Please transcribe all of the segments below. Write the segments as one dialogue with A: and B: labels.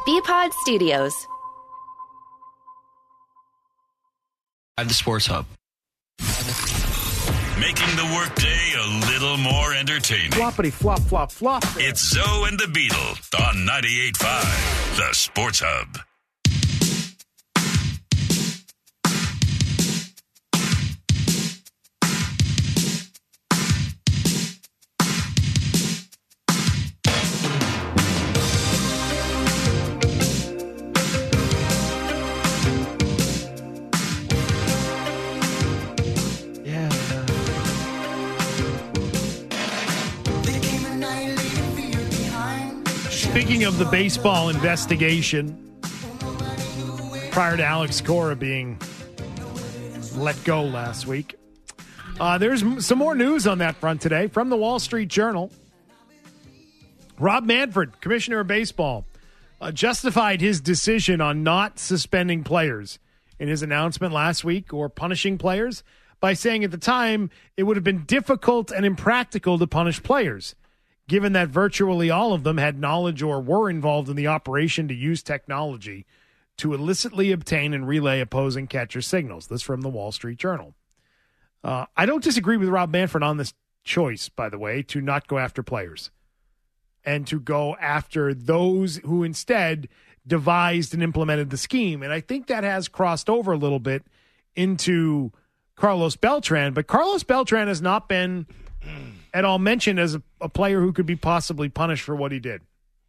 A: BPod Studios.
B: At the Sports Hub.
C: Making the workday a little more entertaining.
D: Floppity flop, flop, flop.
C: It's Zoe and the Beetle on 98.5, the Sports Hub.
D: Speaking of the baseball investigation, prior to Alex Cora being let go last week, there's some more news on that front today from the Wall Street Journal. Rob Manfred, Commissioner of Baseball, justified his decision on not suspending players in his announcement last week or punishing players by saying at the time it would have been difficult and impractical to punish players, given that virtually all of them had knowledge or were involved in the operation to use technology to illicitly obtain and relay opposing catcher signals. This from the Wall Street Journal. I don't disagree with Rob Manfred on this choice, by the way, to not go after players and to go after those who instead devised and implemented the scheme. And I think that has crossed over a little bit into Carlos Beltran, but Carlos Beltran has not been at all mentioned as a player who could be possibly punished for what he did.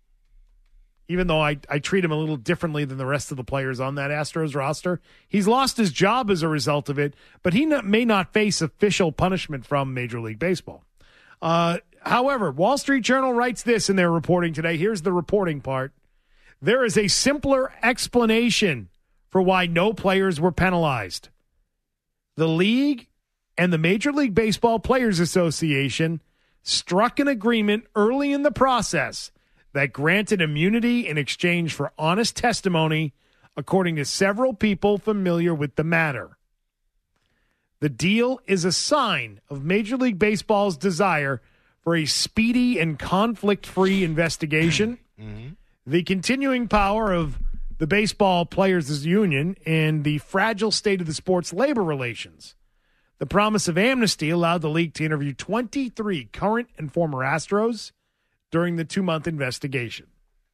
D: Even though I treat him a little differently than the rest of the players on that Astros roster. He's lost his job as a result of it, but he may not face official punishment from Major League Baseball. However, Wall Street Journal writes this in their reporting today. Here's the reporting part. There is a simpler explanation for why no players were penalized. The league and the Major League Baseball Players Association struck an agreement early in the process that granted immunity in exchange for honest testimony, according to several people familiar with the matter. The deal is a sign of Major League Baseball's desire for a speedy and conflict-free investigation, the continuing power of the Baseball Players Union, and the fragile state of the sport's labor relations. The promise of amnesty allowed the league to interview 23 current and former Astros during the 2-month investigation.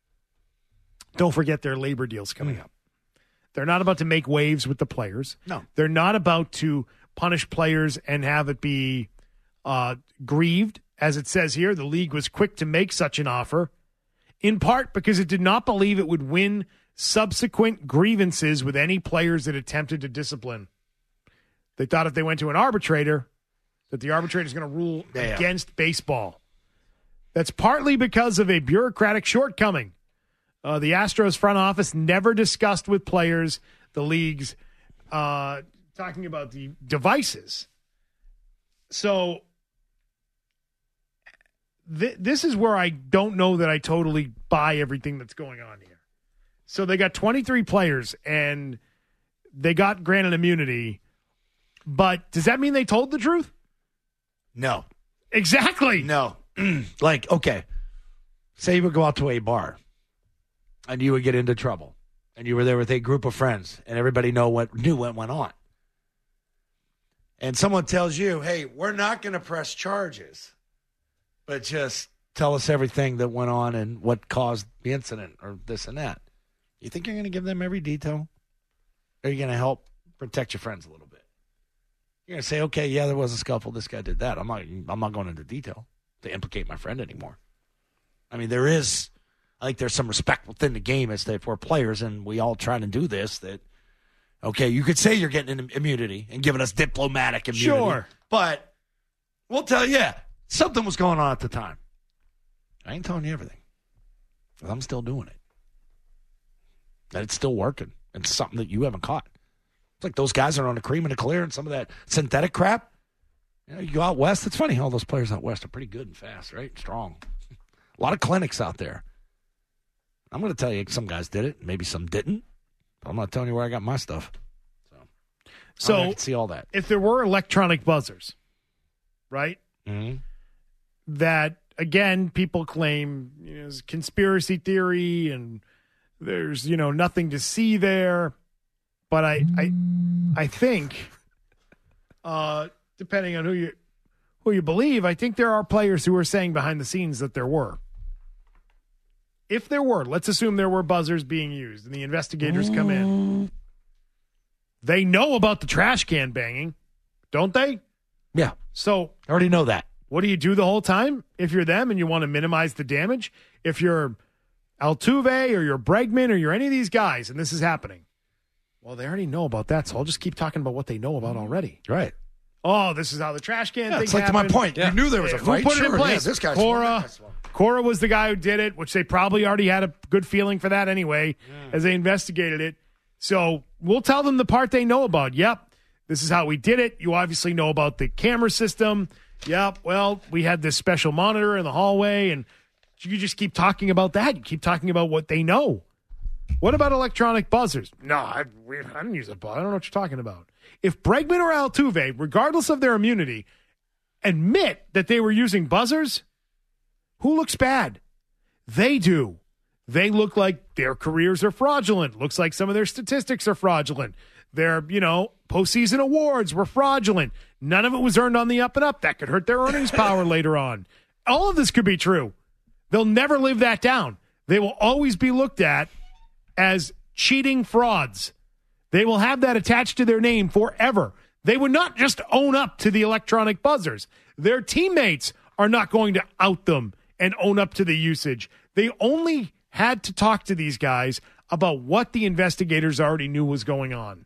D: Don't forget their labor deals coming up. They're not about to make waves with the players.
E: No.
D: They're not about to punish players and have it be grieved. As it says here, the league was quick to make such an offer, in part because it did not believe it would win subsequent grievances with any players that attempted to discipline. They thought if they went to an arbitrator, that the arbitrator is going to rule against baseball. That's partly because of a bureaucratic shortcoming. The Astros front office never discussed with players the league's talking about the devices. So this is where I don't know that I totally buy everything that's going on here. So they got 23 players, and they got granted immunity. But does that mean they told the truth?
E: No.
D: Exactly.
E: No. Like, okay, say you would go out to a bar and you would get into trouble and you were there with a group of friends and everybody knew what went on. And someone tells you, hey, we're not going to press charges, but just tell us everything that went on and what caused the incident or this and that. You think you're going to give them every detail? Or are you going to help protect your friends a little bit? You're going to say, okay, yeah, there was a scuffle. This guy did that. I'm not going into detail to implicate my friend anymore. I mean, I think there's some respect within the game as to if we're players and we all try to do this, that, okay, you could say you're getting an immunity and giving us diplomatic immunity.
D: Sure.
E: But we'll tell you, something was going on at the time. I ain't telling you everything. I'm still doing it. And it's still working. It's something that you haven't caught. It's like those guys are on the cream and the clear and some of that synthetic crap. You know, you go out west. It's funny how those players out west are pretty good and fast, right? Strong. A lot of clinics out there. I'm going to tell you some guys did it. Maybe some didn't. But I'm not telling you where I got my stuff. So I can see all that.
D: If there were electronic buzzers, right, that, again, people claim is conspiracy theory and There's, nothing to see there. But I think, depending on who you believe, I think there are players who are saying behind the scenes that there were. If there were, let's assume there were buzzers being used and the investigators come in. They know about the trash can banging, don't they?
E: Yeah.
D: So
E: I already know that.
D: What do you do the whole time? If you're them and you want to minimize the damage, if you're Altuve or you're Bregman or you're any of these guys and this is happening, well, they already know about that, so I'll just keep talking about what they know about already.
E: Right.
D: Oh, this is how the trash can thing
E: it's like
D: happened.
E: to my point. Yeah. You knew there was a fight.
D: Who put it in place?
E: Yeah, this guy's
D: Cora was the guy who did it, which they probably already had a good feeling for that anyway as they investigated it. So we'll tell them the part they know about. Yep, this is how we did it. You obviously know about the camera system. Yep, well, we had this special monitor in the hallway, and you just keep talking about that. You keep talking about what they know. What about electronic buzzers? No, I didn't use a buzzer. I don't know what you're talking about. If Bregman or Altuve, regardless of their immunity, admit that they were using buzzers, who looks bad? They do. They look like their careers are fraudulent. Looks like some of their statistics are fraudulent. Their, postseason awards were fraudulent. None of it was earned on the up and up. That could hurt their earnings power later on. All of this could be true. They'll never live that down. They will always be looked at as cheating frauds. They will have that attached to their name forever. They would not just own up to the electronic buzzers. Their teammates are not going to out them and own up to the usage. They only had to talk to these guys about what the investigators already knew was going on.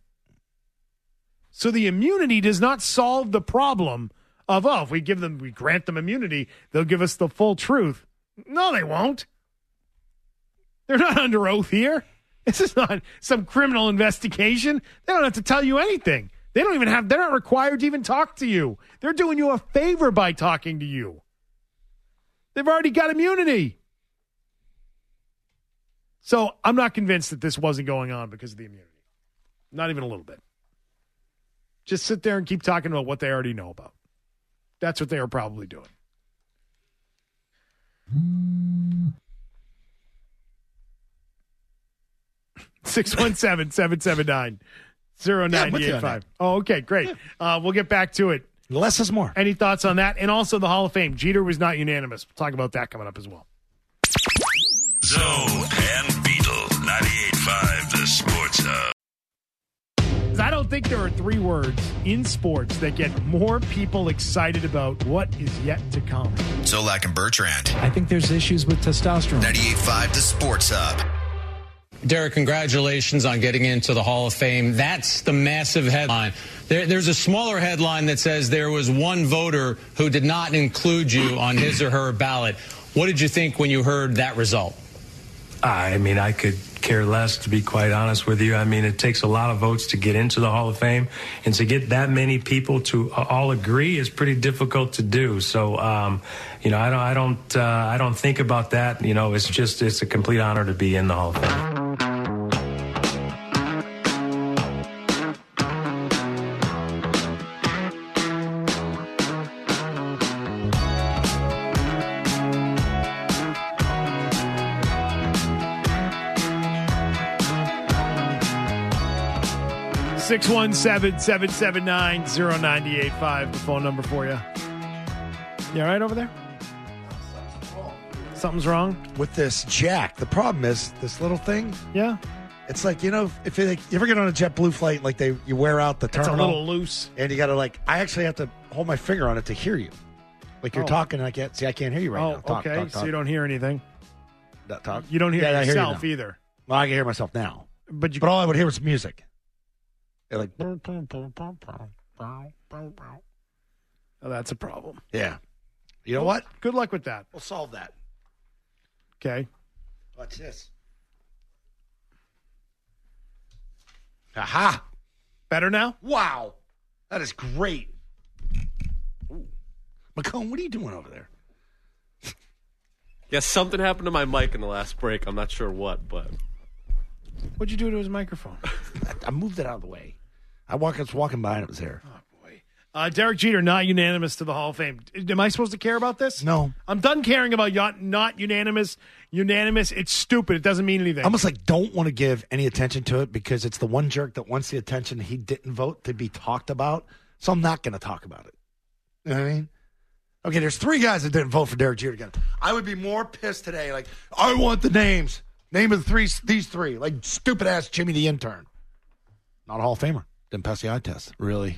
D: So the immunity does not solve the problem of, if we grant them immunity, they'll give us the full truth. No, they won't. They're not under oath here. This is not some criminal investigation. They don't have to tell you anything. They're not required to even talk to you. They're doing you a favor by talking to you. They've already got immunity. So I'm not convinced that this wasn't going on because of the immunity. Not even a little bit. Just sit there and keep talking about what they already know about. That's what they were probably doing. $617-779-0985. Oh, okay, great. We'll get back to it.
E: Less is more.
D: Any thoughts on that? And also the Hall of Fame. Jeter was not unanimous. We'll talk about that coming up as well.
C: Zoe and Beetle, 98.5 The Sports Hub.
D: I don't think there are three words in sports that get more people excited about what is yet to come.
A: Zolak and Bertrand.
F: I think there's issues with testosterone.
A: 98.5 The Sports Hub.
G: Derek, congratulations on getting into the Hall of Fame. That's the massive headline. There's a smaller headline that says there was one voter who did not include you on his or her ballot. What did you think when you heard that result?
H: I mean, I could care less, to be quite honest with you. I mean, it takes a lot of votes to get into the Hall of Fame, and to get that many people to all agree is pretty difficult to do. So, I don't think about that. It's a complete honor to be in the Hall of Fame.
D: 617-779-0985, the phone number for you. You all right over there? Something's wrong
E: with this jack. The problem is this little thing.
D: Yeah.
E: It's like, if you ever get on a JetBlue flight, like you wear out the terminal.
D: It's a little loose.
E: And you got to I actually have to hold my finger on it to hear you. Like you're talking and I can't hear you right now. Talk.
D: So you don't hear anything.
E: Talk.
D: You don't hear yourself either.
E: Well, I can hear myself now.
D: But
E: all I would hear was music. Like,
D: oh, that's a problem.
E: Yeah. You know what?
D: Good luck with that.
E: We'll solve that.
D: Okay.
E: Watch this. Aha.
D: Better now?
E: Wow. That is great. Ooh. McComb, what are you doing over there?
I: Yeah, something happened to my mic in the last break. I'm not sure what, but...
D: What'd you do to his microphone?
E: I moved it out of the way. I was walking by and it was there.
D: Oh, boy. Derek Jeter, not unanimous to the Hall of Fame. Am I supposed to care about this?
E: No.
D: I'm done caring about not unanimous. Unanimous, it's stupid. It doesn't mean anything.
E: I almost don't want to give any attention to it because it's the one jerk that wants the attention he didn't vote to be talked about. So I'm not going to talk about it. You know what I mean? Okay, there's 3 guys that didn't vote for Derek Jeter again. I would be more pissed today. I want the names. Name of these 3. Stupid ass Jimmy the intern. Not a Hall of Famer. Didn't pass the eye test. Really?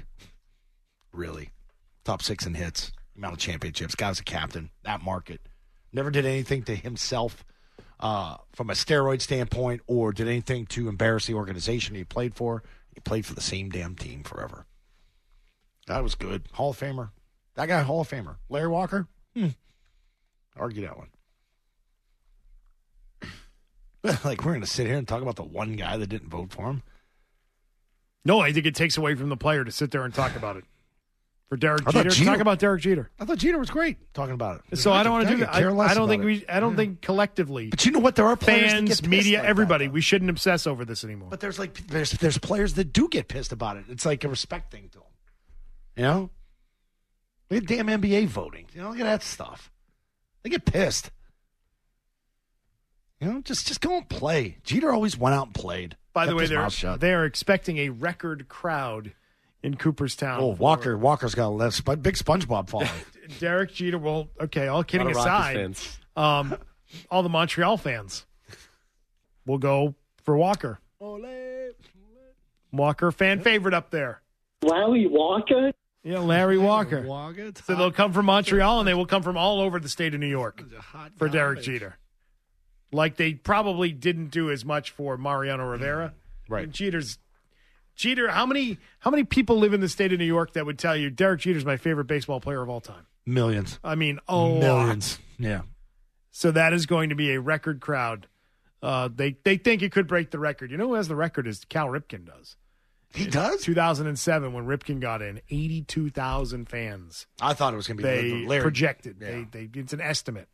E: Top 6 in hits. Amount of championships. Guy was a captain. That market. Never did anything to himself from a steroid standpoint or did anything to embarrass the organization he played for. He played for the same damn team forever. That was good. Hall of Famer. That guy, Hall of Famer. Larry Walker? Argue that one. We're going to sit here and talk about the one guy that didn't vote for him?
D: No, I think it takes away from the player to sit there and talk about it. For Derek Jeter, talk about Derek Jeter.
E: I thought Jeter was great talking about it.
D: So I don't want to do that. I don't think collectively.
E: But you know what? There are players
D: fans,
E: that get
D: media,
E: like
D: everybody.
E: That,
D: we shouldn't obsess over this anymore.
E: But there's players that do get pissed about it. It's like a respect thing to them. You know? Look at damn NBA voting. Look at that stuff. They get pissed. Just go and play. Jeter always went out and played.
D: By the way, they are expecting a record crowd in Cooperstown.
E: Oh, Walker's got a big SpongeBob following.
D: Derek Jeter will. Okay, all kidding aside, all the Montreal fans will go for Walker. Walker, fan favorite up there.
J: Larry Walker?
D: Yeah, Larry Walker. So they'll come from Montreal, and they will come from all over the state of New York for Derek Jeter. Like they probably didn't do as much for Mariano Rivera.
E: Right.
D: And Jeter, how many people live in the state of New York that would tell you Derek Jeter's my favorite baseball player of all time?
E: Millions.
D: I mean,
E: millions. Yeah.
D: So that is going to be a record crowd. They think it could break the record. You know who has the record is Cal Ripken does.
E: He does?
D: 2007 when Ripken got in, 82,000 fans.
E: I thought it was going to be
D: Larry. Projected. Yeah. It's an estimate.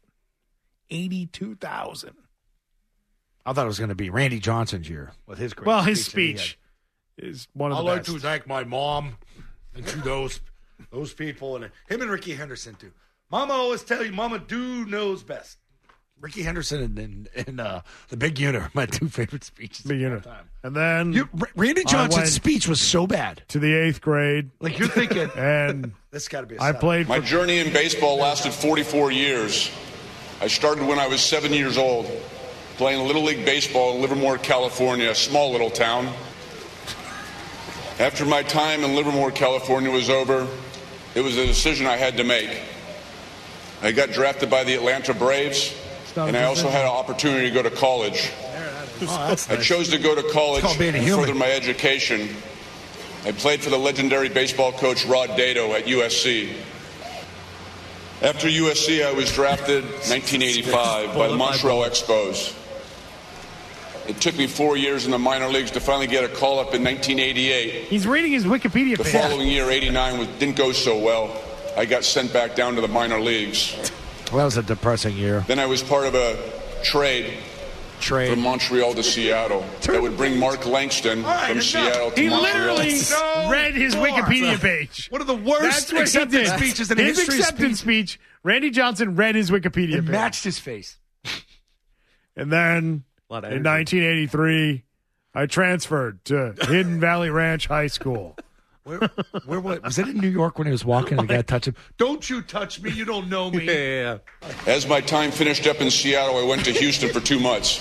D: 82,000.
E: I thought it was going to be Randy Johnson's year with his great
D: his speech is one of the best.
E: I'd like to thank my mom and to those people and him and Ricky Henderson too. Mama always tell you, Mama knows best. Ricky Henderson and the Big Unit are my 2 favorite speeches.
D: Big Unit. And then
E: Randy Johnson's speech was so bad.
D: To the 8th grade.
E: Like you're thinking,
D: and
E: this got to be.
D: I played.
K: My journey in baseball lasted 44 years. I started when I was 7 years old, playing Little League Baseball in Livermore, California, a small little town. After my time in Livermore, California was over, it was a decision I had to make. I got drafted by the Atlanta Braves, and I also had an opportunity to go to college. I chose to go to college and further my education. I played for the legendary baseball coach Rod Dedeaux at USC. After USC, I was drafted in 1985 by the Montreal Expos. It took me 4 years in the minor leagues to finally get a call-up in 1988.
D: He's reading his Wikipedia page.
K: The following year, 89, didn't go so well. I got sent back down to the minor leagues.
E: Well, that was a depressing year.
K: Then I was part of a trade from Montreal to Seattle that would bring Mark Langston from Seattle to Montreal.
D: He literally read his Wikipedia page.
E: One of the worst acceptance speeches in
D: his
E: history.
D: His acceptance speech, Randy Johnson read his Wikipedia page.
E: Matched his face.
D: And then in 1983, I transferred to Hidden Valley Ranch High School.
E: Where was it in New York when he was walking and the guy touched him? Don't you touch me. You don't know me.
K: Yeah. As my time finished up in Seattle, I went to Houston for 2 months.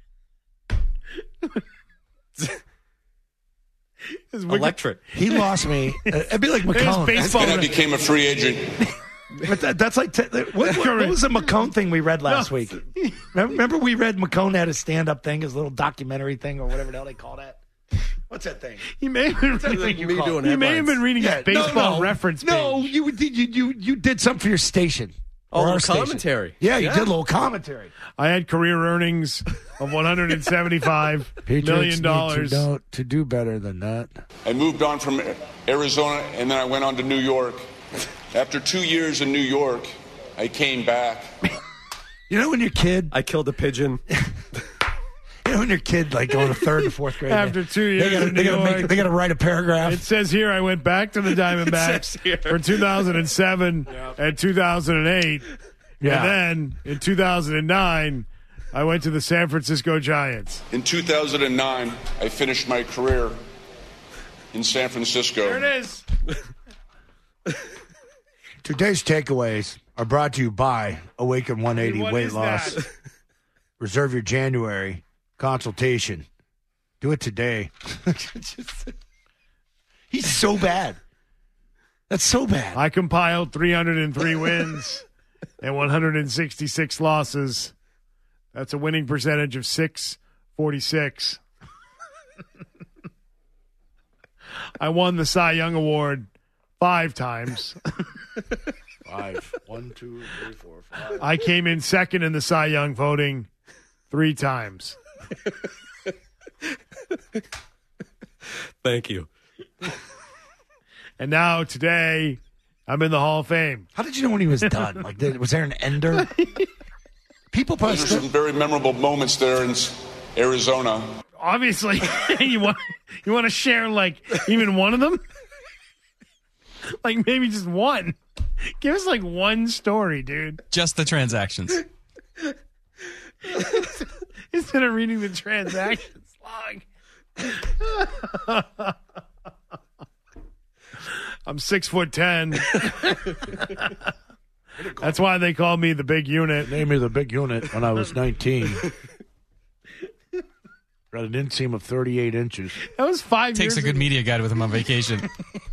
I: Electric.
E: He lost me. It'd be like McCone.
K: And I became a free agent.
E: But that's like what was the McCone thing we read last week? Remember we read McCone had a stand-up thing, his little documentary thing, or whatever the hell they call that. What's that thing?
D: He may have been reading his baseball reference page.
E: No, you did something for your station.
I: Oh, a little commentary.
E: Yeah, you did a little commentary.
D: I had career earnings of $175 million.
E: To do better than that.
K: I moved on from Arizona, and then I went on to New York. After 2 years in New York, I came back.
E: You know when you're a kid?
I: I killed a pigeon.
E: You know when your kid like going to third and fourth grade.
D: After 2 years
E: they got to write a paragraph.
D: It says here I went back to the Diamondbacks for 2007 and 2008.
E: Yeah.
D: And then in 2009, I went to the San Francisco Giants.
K: In 2009, I finished my career in San Francisco.
D: There it is.
E: Today's takeaways are brought to you by Awaken 180
D: What
E: Weight
D: is
E: Loss.
D: that?
E: Reserve your January consultation. Do it today. He's so bad. That's so bad.
D: I compiled 303 wins and 166 losses. That's a winning percentage of 646. I won the Cy Young Award 5 times.
E: 5. 1, 2, 3, 4, 5.
D: I came in second in the Cy Young voting 3 times.
I: Thank you.
D: And now today, I'm in the Hall of Fame.
E: How did you know when he was done? Like, was there an ender? People probably
K: There's some very memorable moments there in Arizona.
D: Obviously, you want to share like even one of them, like maybe just one. Give us like one story, dude.
B: Just the transactions.
D: Instead of reading the transactions log. I'm 6'10". That's why they call me the big unit.
E: Named me the big unit when I was 19. Got an inseam of 38 inches.
D: That was 5 years
B: Takes a good
D: ago.
B: media guide with him on vacation.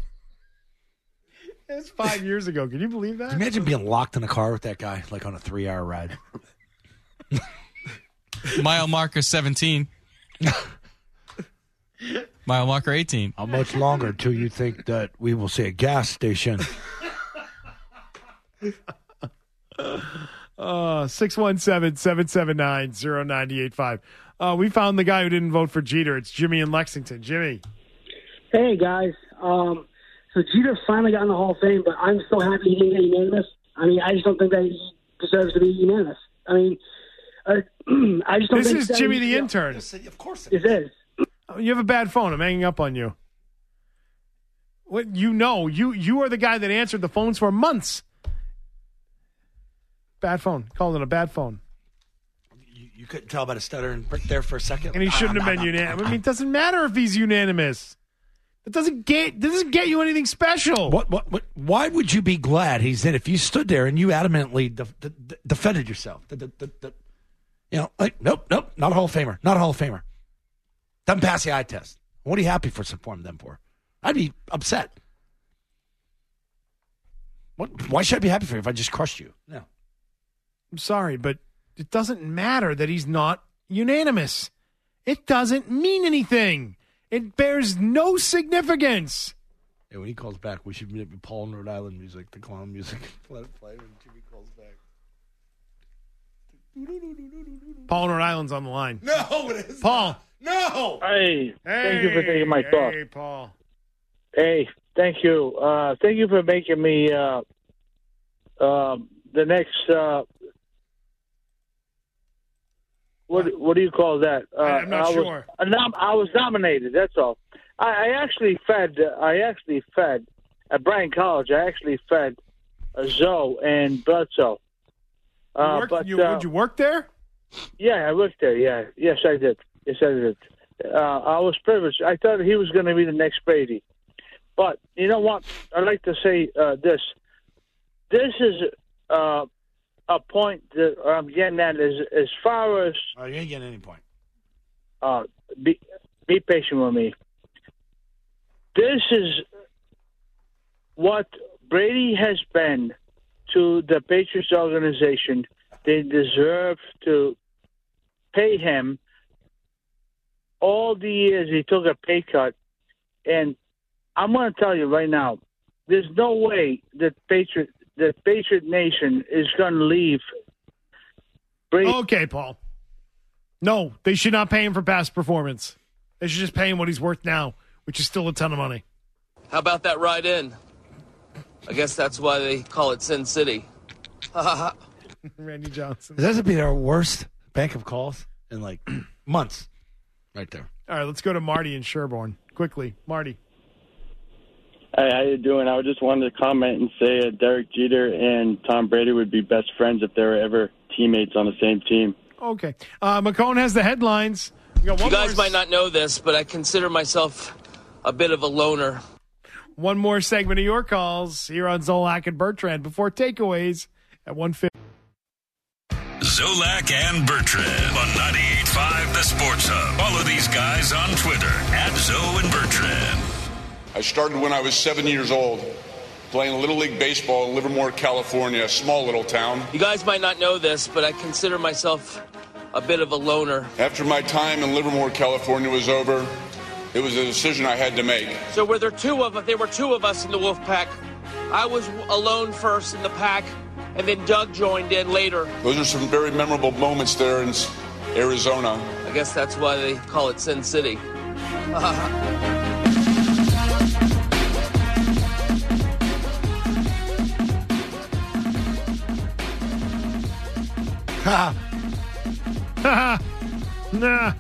D: That was 5 years ago. Can you believe that?
E: Imagine being locked in a car with that guy, like on a 3-hour ride.
B: Mile marker 17. Mile marker 18.
E: How much longer till you think that we will see a gas station?
D: 617-779-0985. We found the guy who didn't vote for Jeter. It's Jimmy in Lexington. Jimmy.
J: Hey, guys. So Jeter finally got in the Hall of Fame, but I'm so happy he didn't get unanimous. I mean, I just don't think that he deserves to be unanimous. I mean, I just don't think
D: This is Jimmy the intern.
E: Of course
J: it is.
D: You have a bad phone. I'm hanging up on you. What you know? You are the guy that answered the phones for months. Bad phone. Called it a bad phone.
E: You couldn't tell by the stuttering right there for a second.
D: And he shouldn't have been unanimous. I mean, it doesn't matter if he's unanimous. It doesn't get you anything special.
E: What? Why would you be glad he's in? If you stood there and you adamantly defended yourself, like nope, not a Hall of Famer, not a Hall of Famer. Doesn't pass the eye test. What are you happy for supporting them for? I'd be upset. Why should I be happy for you if I just crushed you? No.
D: I'm sorry, but it doesn't matter that he's not unanimous. It doesn't mean anything. It bears no significance.
E: Yeah, when he calls back, we should be Paul in Rhode Island music, the clown music. Let it play when Jimmy calls back.
D: Paul in Rhode Island's on the line.
E: No, it is
D: Paul.
E: No.
J: Hey, thank you for taking my call.
D: Hey, Paul.
J: Hey, thank you. Thank you for making me the next. What do you call that?
D: I'm not sure.
J: I was nominated. That's all. I actually fed at Bryan College. I actually fed Zoe and Bledsoe.
D: Did you work there?
J: Yeah, I worked there. Yeah, yes, I did. Yes, I did. I was privileged. I thought he was going to be the next Brady, but you know what? I'd like to say this. This is a point that I'm getting at as far as.
E: Oh, you ain't getting any point.
J: Be patient with me. This is what Brady has been to the Patriots organization. They deserve to pay him. All the years he took a pay cut, and I'm going to tell you right now, there's no way that Patriot Nation is going to leave Brady.
D: Okay, Paul. No, they should not pay him for past performance. They should just pay him what he's worth now, which is still a ton of money.
L: How about that ride in? I guess that's why they call it Sin City.
D: Randy Johnson.
E: This would be our worst bank of calls in like months. Right there.
D: All right, let's go to Marty in Sherborne. Quickly, Marty.
M: Hey, how you doing? I just wanted to comment and say Derek Jeter and Tom Brady would be best friends if they were ever teammates on the same team.
D: Okay. McCone has the headlines.
L: You guys might not know this, but I consider myself a bit of a loner.
D: One more segment of your calls here on Zolak and Bertrand before takeaways at 1:50.
C: Zolak and Bertrand on 98.5 The Sports Hub. Follow these guys on Twitter at Zo and Bertrand.
K: I started when I was 7 years old, playing Little League Baseball in Livermore, California, a small little town.
L: You guys might not know this, but I consider myself a bit of a loner.
K: After my time in Livermore, California was over, it was a decision I had to make.
L: So there were two of us in the Wolf Pack. I was alone first in the pack, and then Doug joined in later.
K: Those are some very memorable moments there in Arizona.
L: I guess that's why they call it Sin City.
D: Nah.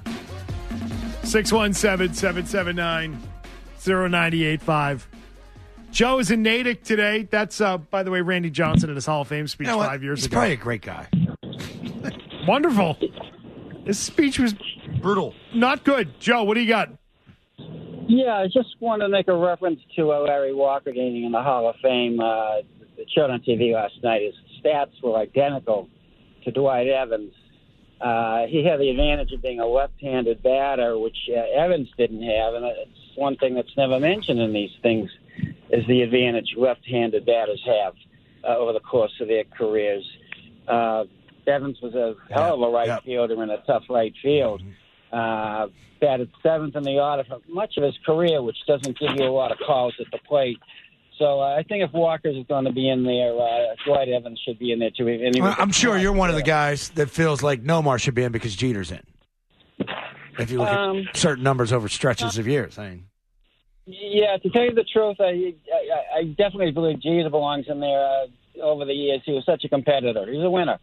D: 617-779-0985. Joe is in Natick today. That's, by the way, Randy Johnson in his Hall of Fame speech 5 years
E: He's
D: ago.
E: probably a great guy.
D: Wonderful. His speech was
E: brutal.
D: Not good. Joe, what do you got?
N: Yeah, I just want to make a reference to Larry Walker getting in the Hall of Fame. It showed on TV last night. His stats were identical to Dwight Evans. He had the advantage of being a left-handed batter, which Evans didn't have, and it's one thing that's never mentioned in these things is the advantage left-handed batters have over the course of their careers. Evans was a hell of a right fielder in a tough right field. Batted seventh in the order for much of his career, which doesn't give you a lot of calls at the plate. So I think if Walker's going to be in there, Dwight Evans should be in there too.
E: I'm sure you're one of the guys that feels like Nomar should be in because Jeter's in. If you look at certain numbers over stretches of years.
N: Yeah, to tell you the truth, I definitely believe Jeter belongs in there. Over the years, he was such a competitor. He was a winner.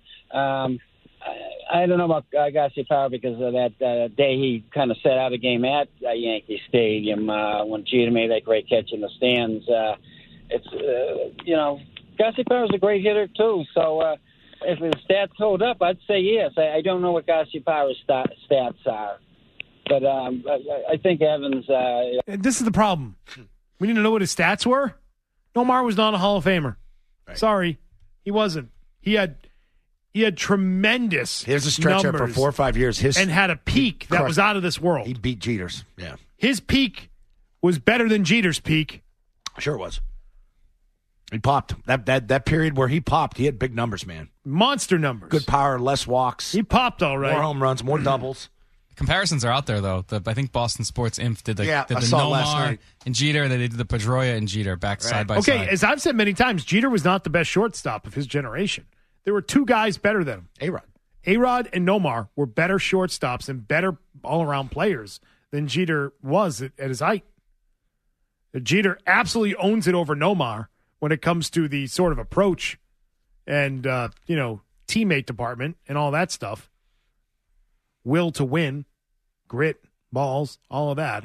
N: I don't know about Garciaparra because of that day he kind of set out a game at Yankee Stadium when Jeter made that great catch in the stands. Garciaparra's a great hitter too. So if his stats hold up, I'd say yes. I don't know what Garciaparra's stats are, but I think Evans.
D: This is the problem. We need to know what his stats were. Nomar was not a Hall of Famer. Right. Sorry, he wasn't. He had tremendous.
E: Here's a stretch for 4 or 5 years.
D: And had a peak that was out of this world.
E: He beat Jeter's. Yeah,
D: his peak was better than Jeter's peak.
E: Sure was. He popped that period where he popped. He had big numbers, man.
D: Monster numbers.
E: Good power, less walks.
D: He popped all right.
E: More home runs, more doubles.
B: Comparisons are out there, though. I think Boston Sports Inf did the
E: Nomar
B: and Jeter, and they did the Pedroia and Jeter back side by side.
D: Okay, as I've said many times, Jeter was not the best shortstop of his generation. There were two guys better than him. A-Rod and Nomar were better shortstops and better all-around players than Jeter was at his height. Jeter absolutely owns it over Nomar when it comes to the sort of approach and, teammate department and all that stuff. Will to win, grit, balls, all of that.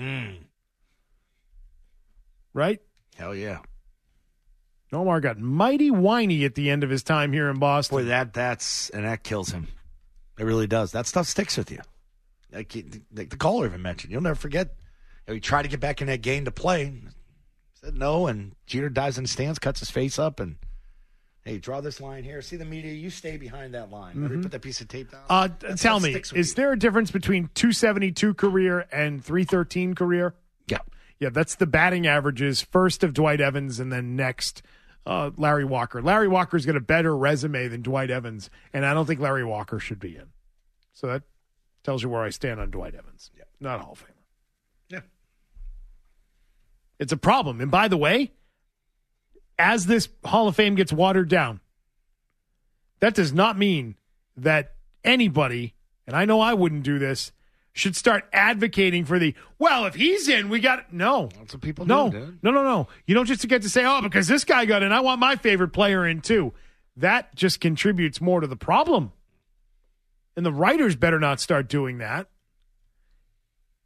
D: Right?
E: Hell yeah.
D: Nomar got mighty whiny at the end of his time here in Boston.
E: Boy, that kills him. It really does. That stuff sticks with you. Like the caller even mentioned. You'll never forget. He tried to get back in that game to play. Said no, and Jeter dives in the stands, cuts his face up, and hey, draw this line here. See the media? You stay behind that line. Remember, put that piece of tape down.
D: Tell me, is there a difference between 272 career and 313 career?
E: Yeah.
D: Yeah, that's the batting averages. First of Dwight Evans, and then next Larry Walker. Larry Walker's got a better resume than Dwight Evans, and I don't think Larry Walker should be in. So that tells you where I stand on Dwight Evans. Yeah. Not a Hall of Famer.
E: Yeah.
D: It's a problem. And by the way, as this Hall of Fame gets watered down, that does not mean that anybody, and I know I wouldn't do this, should start advocating for if he's in, we got it. No.
E: That's what people
D: do,
E: dude.
D: No. You don't just get to say, because this guy got in, I want my favorite player in too. That just contributes more to the problem. And the writers better not start doing that.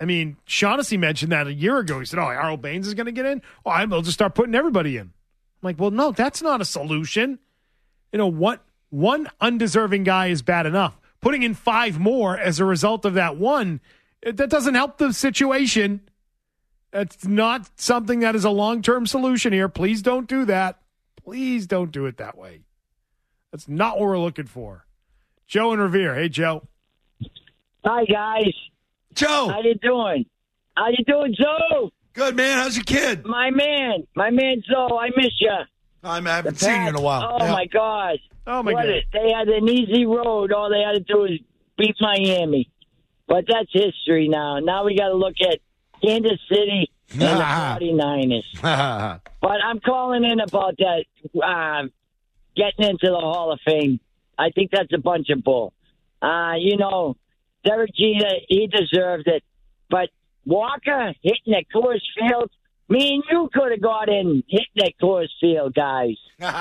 D: I mean, Shaughnessy mentioned that a year ago. He said, Harold Baines is going to get in? They'll just start putting everybody in. I'm like, well, no, that's not a solution. One undeserving guy is bad enough. Putting in 5 more as a result of that one, that doesn't help the situation. That's not something that is a long-term solution here. Please don't do that. Please don't do it that way. That's not what we're looking for. Joe and Revere. Hey, Joe.
O: Hi, guys.
E: Joe.
O: How you doing? How you doing, Joe?
E: Good, man. How's your kid?
O: My man, Joe. I miss you.
E: I haven't seen you in a while.
O: Oh, my God.
D: Oh, my God.
O: They had an easy road. All they had to do is beat Miami. But that's history now. Now we got to look at Kansas City and the 49ers. But I'm calling in about that getting into the Hall of Fame. I think that's a bunch of bull. Derek Jeter, he deserved it. But Walker hitting at Coors Field, me and you could have got in hitting at Coors Field, guys.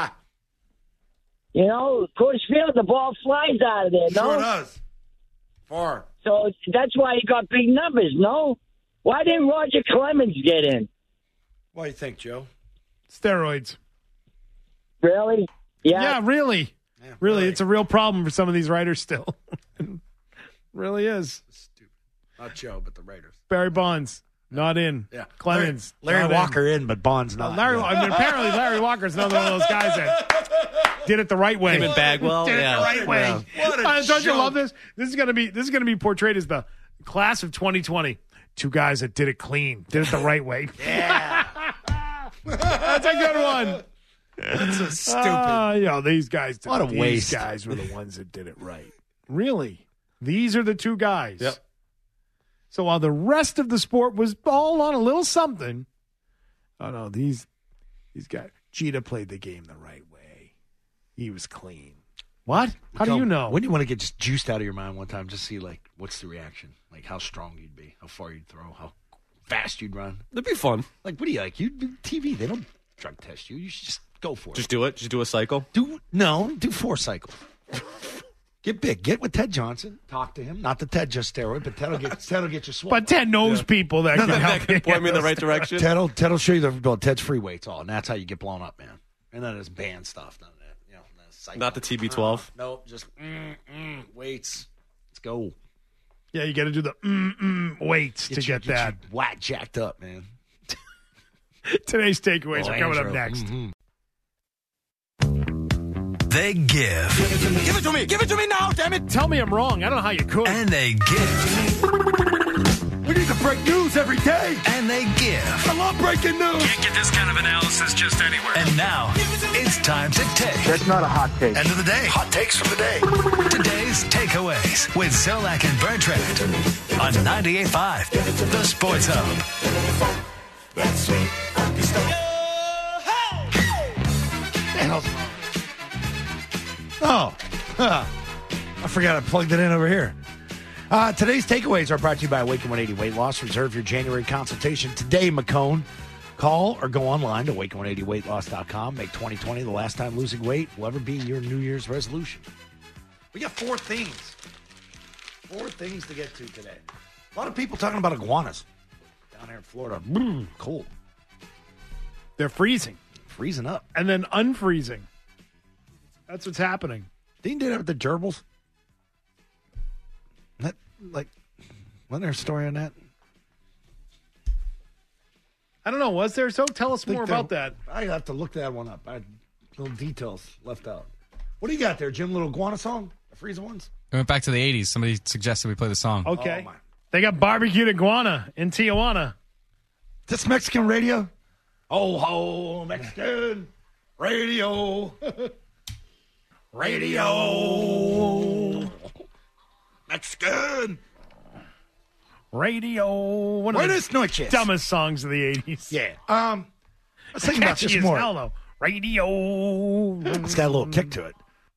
O: Coors Field, the ball flies out of there, no?
E: Sure does. Far.
O: So that's why he got big numbers, no? Why didn't Roger Clemens get in?
E: What do you think, Joe?
D: Steroids.
O: Really?
D: Yeah, really. Yeah, really, it's a real problem for some of these writers still. Really is.
E: Stupid. Not Joe, but the Raiders.
D: Barry Bonds, not in.
E: Yeah.
D: Clemens.
E: Larry Walker in, but Bonds not.
D: Apparently Larry Walker's another one of those guys that did it the right way.
I: Him and Bagwell.
D: Did it the right way.
E: What a
D: Don't you love this? This is gonna be portrayed as the class of 2020. 2 guys that did it clean, did it the right way.
E: Yeah.
D: That's a good one.
E: That's so stupid.
D: These guys.
E: What a waste.
D: These guys were the ones that did it right. Really? These are the 2 guys.
I: Yep.
D: So while the rest of the sport was all on a little something, these guys. Jeter played the game the right way. He was clean. What? How do you know?
E: When do you want to get just juiced out of your mind one time? Just see, what's the reaction? How strong you'd be, how far you'd throw, how fast you'd run.
I: That'd be fun.
E: What do you like? You do TV. They don't drug test you. You should just go for it.
I: Just do it. Just do a cycle.
E: Do 4 cycles. Get big. Get with Ted Johnson. Talk to him. Not that Ted just steroid, but Ted'll get you swole.
D: But Ted knows people that can help you.
I: Point me in the right direction.
E: Ted'll show you Ted's free weights all, and that's how you get blown up, man. And then there's band stuff.
I: Not the TB12.
E: Nope. Just weights. Let's go.
D: Yeah, you got to do the weights to get that.
E: Whack jacked up, man.
D: Today's takeaways are coming up next.
E: Mm-hmm.
A: They give.
P: Give it to me. Give it to me now, damn it.
D: Tell me I'm wrong. I don't know how you could.
A: And they give.
P: We need to break news every day.
A: And they give.
P: I love breaking news.
C: Can't get this kind of analysis just anywhere.
A: And now, it's time to take.
N: That's not a hot take.
A: End of the day.
P: Hot takes from the day.
A: Today's takeaways with Zolak and Bertrand on 98.5, The Sports Hub.
P: That's sweet.
E: I forgot I plugged it in over here. Today's takeaways are brought to you by Awaken 180 Weight Loss. Reserve your January consultation today, McCone. Call or go online to awaken180weightloss.com. Make 2020 the last time losing weight will ever be your New Year's resolution. We got 4 things. 4 things to get to today. A lot of people talking about iguanas down here in Florida. Cold.
D: They're freezing.
E: Freezing up.
D: And then unfreezing. That's what's happening.
E: Didn't you do that with the gerbils? Wasn't there a story on that?
D: I don't know. Was there? So tell us more about that.
E: I have to look that one up. I had little details left out. What do you got there, Jim? Little iguana song? The freezing ones?
B: We went back to the 80s. Somebody suggested we play the song.
D: Okay. They got barbecued iguana in Tijuana.
E: This Mexican radio? Oh, ho, Mexican radio. Radio. Mexican
D: radio. One of the dumbest songs of the 80s.
E: Yeah. I was thinking about this more.
D: Hell, though. Radio.
E: It's got a little kick to it.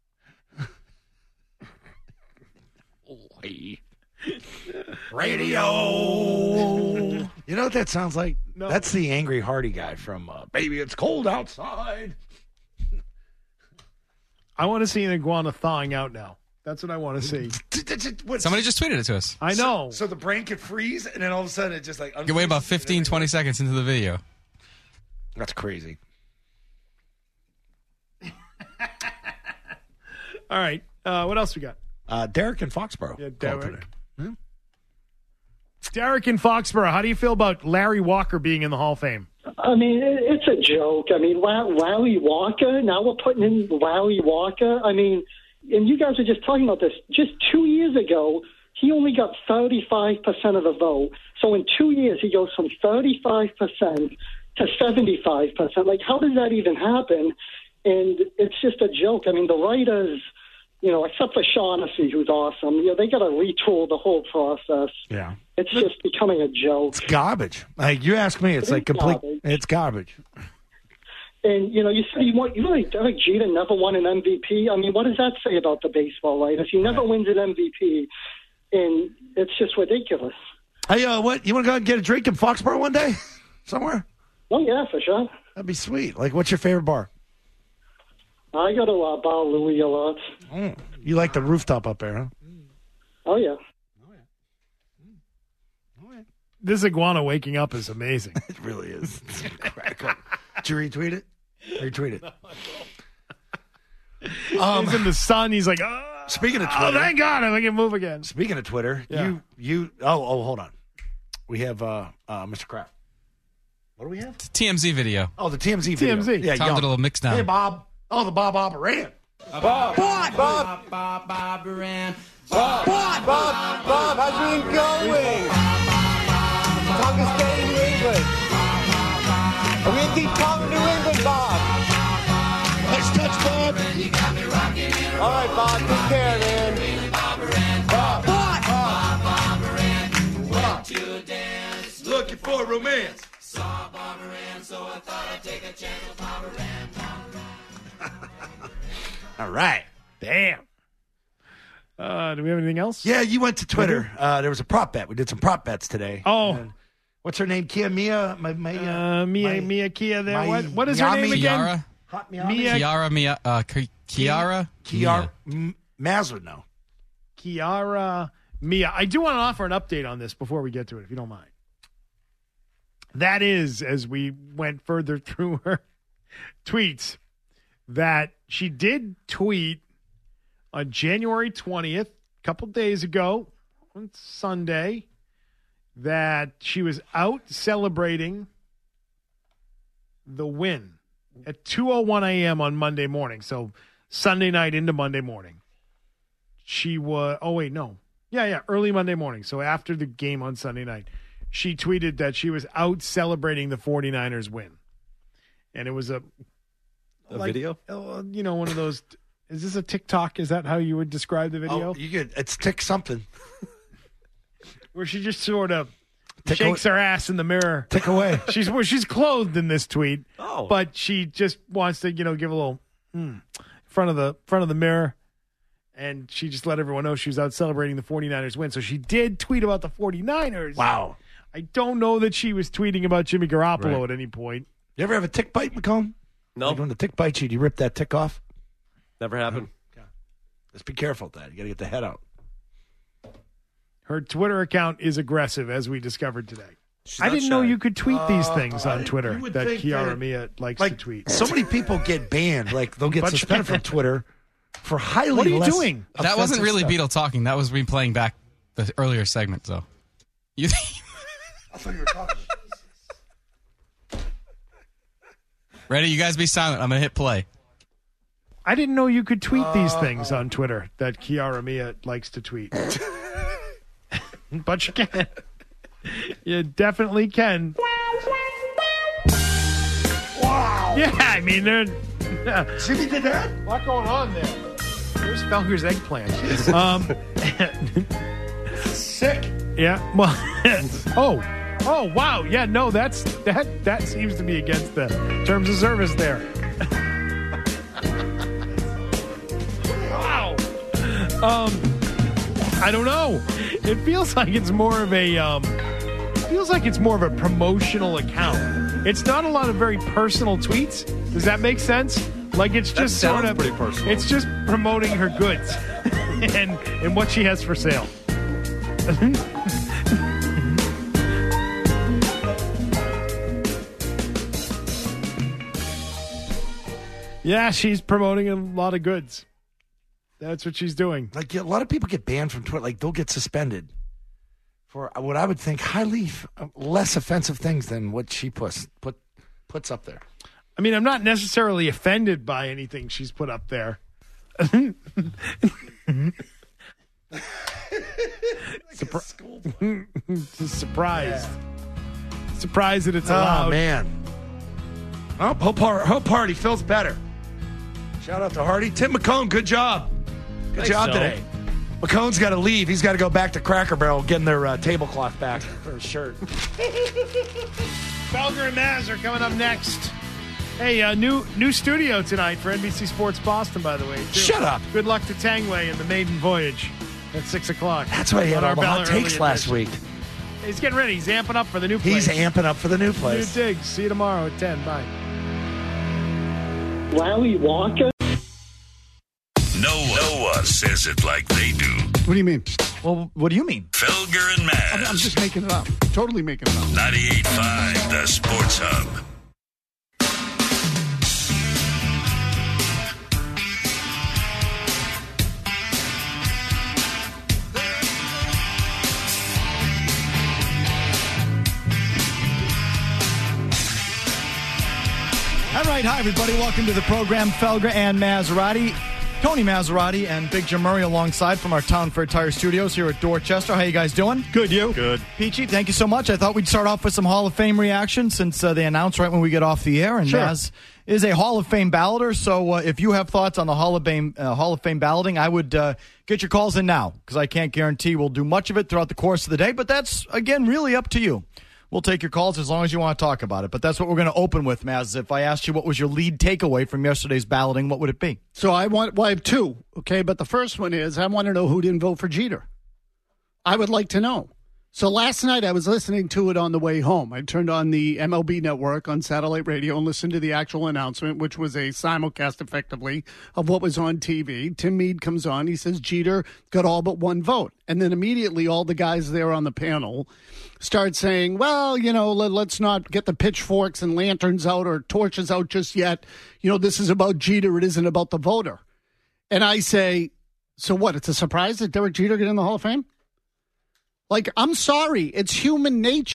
E: Radio. You know what that sounds like?
D: No.
E: That's the Angry Hardy guy from Baby It's Cold Outside.
D: I want to see an iguana thawing out now. That's what I want to see.
B: Somebody just tweeted it to us.
D: I know.
E: So the brain could freeze, and then all of a sudden it just like...
B: You wait about 15, 20 seconds into the video.
E: That's crazy.
D: All right. What else we got?
E: Derek in Foxborough.
D: Yeah, Derek. Derek in Foxborough. How do you feel about Larry Walker being in the Hall of Fame?
Q: I mean, it's a joke. I mean, Larry Walker. Now we're putting in Larry Walker. I mean, and you guys were just talking about this. Just 2 years ago, he only got 35% of the vote. So in 2 years, he goes from 35% to 75%. Like, how does that even happen? And it's just a joke. I mean, the writers, except for Shaughnessy, who's awesome, they got to retool the whole process.
E: Yeah.
Q: It's just becoming a joke.
E: It's garbage. Like, you ask me, it's like complete...
Q: Garbage.
E: It's garbage.
Q: And, you said Derek Jeter never won an MVP. I mean, what does that say about the baseball writers? He never wins an MVP, and it's just ridiculous.
E: Hey, what? You want to go and get a drink in Foxborough one day? Somewhere?
Q: Oh, yeah, for sure.
E: That'd be sweet. Like, what's your favorite bar?
Q: I go to Bar Louie a lot.
E: You like the rooftop up there, huh?
Q: Oh, yeah.
D: This iguana waking up is amazing.
E: It really is. Did you retweet it? Retweet it.
D: He's in the sun. He's like,
E: speaking of Twitter.
D: Oh, thank God, I can move again.
E: Speaking of Twitter,
D: Yeah.
E: hold on. We have Mr. Kraft. What do we have?
B: TMZ video.
E: Oh, the TMZ video.
D: TMZ.
E: Yeah,
B: Sounded a little mixed down.
E: Hey, Bob. Oh, the Bob Operan.
P: Bob, how's it going? Tonga State, New England. Are we in deep Tonga, New England, Bob? Nice touch, Bob. All right, Bob, take care, man. Bob. Looking for romance.
R: Saw Barbara Ann, so I thought I'd take a chance with Barbara Ann.
E: All right.
D: Damn. Do we have anything else?
E: Yeah, you went to Twitter. There was a prop bet. We did some prop bets today.
D: Oh.
E: And what's her name? Kia Mia?
D: Mia Kia there. What is her name again?
B: Kiara
E: Mazza, no.
D: Kiara Mia. I do want to offer an update on this before we get to it, if you don't mind. That is, as we went further through her tweets, that she did tweet on January 20th, a couple days ago, on Sunday, that she was out celebrating the win at 2:01 a.m. on Monday morning. So Sunday night into Monday morning. She was, early Monday morning. So after the game on Sunday night, she tweeted that she was out celebrating the 49ers win. And it was a
I: video?
D: One of those. Is this a TikTok? Is that how you would describe the video?
E: Oh, it's tick something.
D: Where she just sort of shakes her ass in the mirror.
E: Tick away.
D: She's clothed in this tweet.
I: Oh.
D: But she just wants to, give a little front of the mirror. And she just let everyone know she was out celebrating the 49ers win. So she did tweet about the 49ers.
E: Wow.
D: I don't know that she was tweeting about Jimmy Garoppolo at any point.
E: You ever have a tick bite, McComb?
I: No.
E: Like when the tick bites you, do you rip that tick off?
I: Never happened.
E: Okay. Let's be careful with that. You got to get the head out.
D: Her Twitter account is aggressive, as we discovered today. I didn't know you could tweet these things on Twitter that Kiara Mia likes to tweet.
E: So many people get banned. Like, they'll get suspended from Twitter for highly
D: What are you
E: less
D: doing?
B: That wasn't really
E: stuff.
B: Beetle talking. That was me playing back the earlier segment, though. You
E: I thought you were talking.
B: Ready? You guys be silent. I'm going to hit play.
D: I didn't know you could tweet these things on Twitter that Kiara Mia likes to tweet. But you can. You definitely can. Wow. Yeah, I mean,
E: Jimmy did that?
D: A lot going on there. There's Felger's eggplant.
E: Sick.
D: Yeah. Well. Oh, wow. Yeah, no, that seems to be against the terms of service there. Wow. I don't know. It feels like it's more of a promotional account. It's not a lot of very personal tweets. Does that make sense? Like, it's just sort of
I: pretty personal.
D: It's just promoting her goods. and what she has for sale. Yeah, she's promoting a lot of goods. That's what she's doing.
E: Like, a lot of people get banned from Twitter. Like, they'll get suspended for what I would think highly less offensive things than what she puts up there.
D: I mean, I'm not necessarily offended by anything she's put up there. Surprised. Yeah. Surprised that it's allowed.
E: Oh, man. Oh, Hope Hardy feels better. Shout out to Hardy. Tim McCone, good job. Good job today. McCone's got to leave. He's got to go back to Cracker Barrel getting their tablecloth back for his shirt.
D: Felger and Maz are coming up next. Hey, new studio tonight for NBC Sports Boston, by the way. Too.
E: Shut up.
D: Good luck to Tangway and the maiden voyage at 6 o'clock.
E: That's why he had all the hot takes last week.
D: He's getting ready. He's amping up for the new place.
E: He's amping up for the new place.
D: New digs. See you tomorrow at 10. Bye.
Q: Wally Walker?
C: Noah says it like they do.
S: What do you mean?
T: Well, what do you mean?
C: Felger and Maz.
S: I'm just making it up. Totally making it up.
C: 98.5 The Sports Hub.
T: All right, hi everybody. Welcome to the program. Felger and Maserati. Tony Maserati and Big Jim Murray alongside from our Town Fair Tire Studios here at Dorchester. How you guys doing?
D: Good, you?
I: Good.
T: Peachy, thank you so much. I thought we'd start off with some Hall of Fame reaction since they announced right when we get off the air. And
D: sure.
T: Maz is a Hall of Fame balloter, so if you have thoughts on the Hall of Fame balloting, I would get your calls in now because I can't guarantee we'll do much of it throughout the course of the day, but that's, again, really up to you. We'll take your calls as long as you want to talk about it. But that's what we're going to open with, Maz. If I asked you what was your lead takeaway from yesterday's balloting, what would it be?
S: So I have two, okay? But the first one is I want to know who didn't vote for Jeter. I would like to know. So last night I was listening to it on the way home. I turned on the MLB network on satellite radio and listened to the actual announcement, which was a simulcast effectively of what was on TV. Tim Meade comes on. He says Jeter got all but one vote. And then immediately all the guys there on the panel start saying, well, you know, let's not get the pitchforks and lanterns out or torches out just yet. You know, this is about Jeter. It isn't about the voter. And I say, so what? It's a surprise that Derek Jeter get in the Hall of Fame? Like, I'm sorry. It's human nature.